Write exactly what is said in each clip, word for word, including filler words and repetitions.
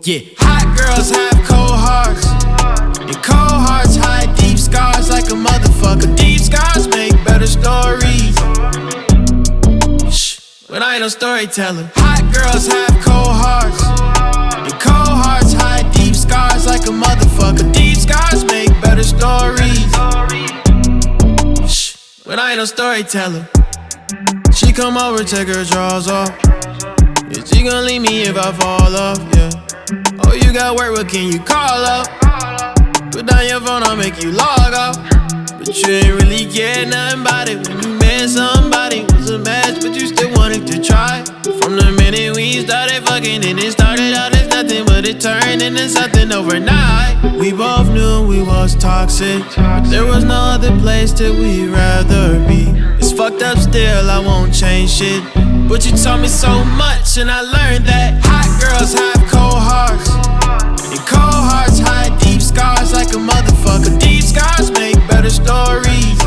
Yeah, hot girls have cold hearts, and cold hearts hide deep scars like a motherfucker. Deep scars make better stories. Shh, but I ain't no storyteller. Hot girls have cold hearts, and cold hearts hide deep scars like a motherfucker. Deep scars make better stories. Shh, but I ain't no storyteller. She come over, take her drawers off. Yeah, she gon' leave me if I fall off, yeah. Oh, you got work, what can you call up? Put down your phone, I'll make you log off. But you ain't really care nothing about it. When you met somebody, was a match, but you still wanted to try. From the minute we started fucking, and it started out as nothing, but it turned into something overnight. We both knew we was toxic, but there was no other place that we'd rather be. It's fucked up still, I won't change shit, but you taught me so much, and I learned that hot girls have cold hearts, and cold hearts hide deep scars like a motherfucker. Deep scars make better stories.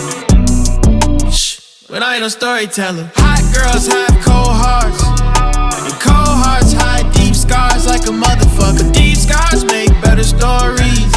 Shh, but I ain't no storyteller. Hot girls have cold hearts, and cold hearts hide deep scars like a motherfucker. Deep scars make better stories.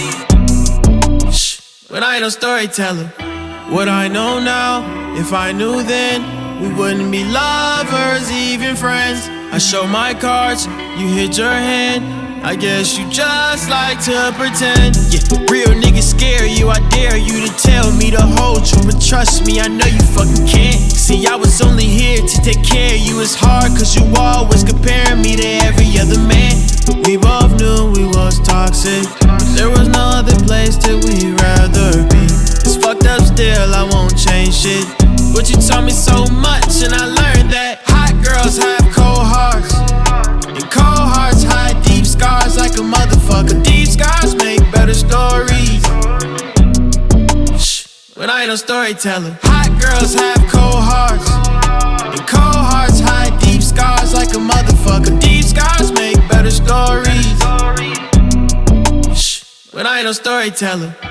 Shh, but I ain't no storyteller. What I know now, if I knew then, we wouldn't be lovers, even friends. I show my cards, you hit your hand. I guess you just like to pretend. Yeah, real niggas scare you, I dare you to tell me the whole truth. But trust me, I know you fucking can't. See, I was only here to take care of you. It's hard cause you always comparing me to every other man. We both knew we was toxic, but there was no other place that we'd rather be. It's fucked up still, I won't change shit, but you taught me so much, and I learned that hot girls have cold hearts, and cold hearts hide deep scars like a motherfucker. Deep scars make better stories. Shh, but I ain't no storyteller. Hot girls have cold hearts, and cold hearts hide deep scars like a motherfucker. Deep scars make better stories. Shh, but I ain't no storyteller.